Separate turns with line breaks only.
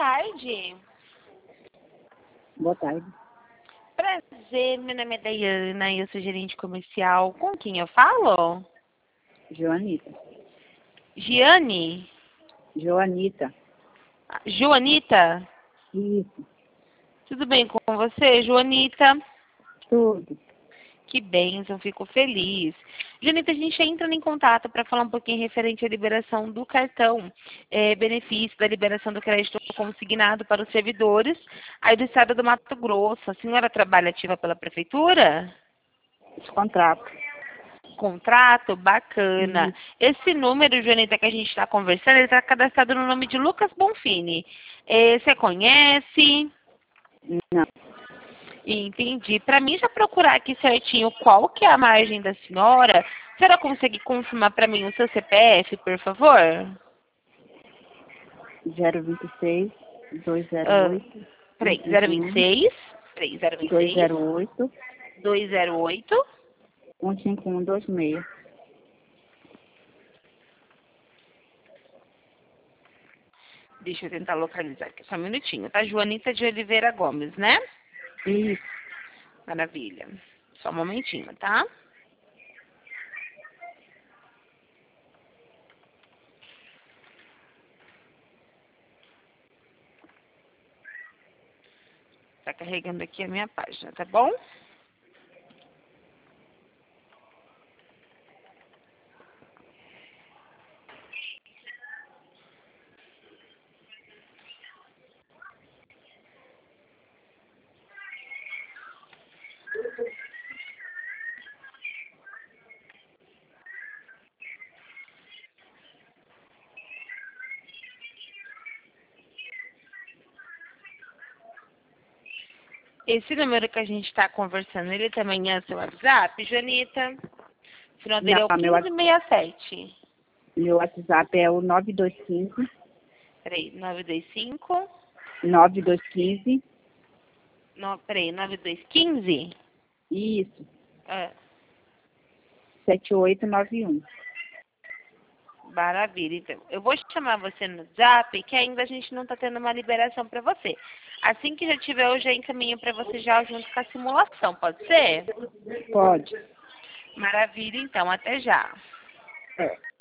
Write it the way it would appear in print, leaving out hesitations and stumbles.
tarde.
Boa tarde.
Prazer, meu nome é Dayana e eu sou gerente comercial. Com quem eu falo?
Joanita.
Giane?
Joanita.
Joanita?
Isso.
Tudo bem com você, Joanita?
Tudo.
Que bênção, fico feliz. Joanita, a gente entra em contato para falar um pouquinho referente à liberação do cartão, benefício da liberação do crédito consignado para os servidores aí do estado do Mato Grosso. A senhora trabalha ativa pela prefeitura?
Esse contrato.
Contrato? Bacana.
Isso.
Esse número, Joanita, que a gente está conversando, ele está cadastrado no nome de Lucas Bonfini. Você conhece?
Não.
Entendi. Para mim já procurar aqui certinho qual que é a margem da senhora, a senhora consegue confirmar para mim o seu CPF, por favor?
026
Ah,
208
peraí,
151
026, peraí, 026,
208
208.
15126.
Deixa eu tentar localizar aqui, só um minutinho, tá? Joanita de Oliveira Gomes, né?
Isso.
Maravilha. Só um momentinho, tá? Tá carregando aqui a minha página, tá bom? Esse número que a gente está conversando, ele também é seu WhatsApp, Joanita? O final dele é o
Não,
1567.
meu WhatsApp é o 9215
Peraí, 925.
9215.
Peraí, 9215?
Isso.
Ah,
7891.
maravilha. Então, eu vou chamar você no WhatsApp, que ainda a gente não está tendo uma liberação para você. Assim que já tiver, eu já encaminho para você já junto com a simulação, pode ser?
Pode.
Maravilha, então, até já.
É.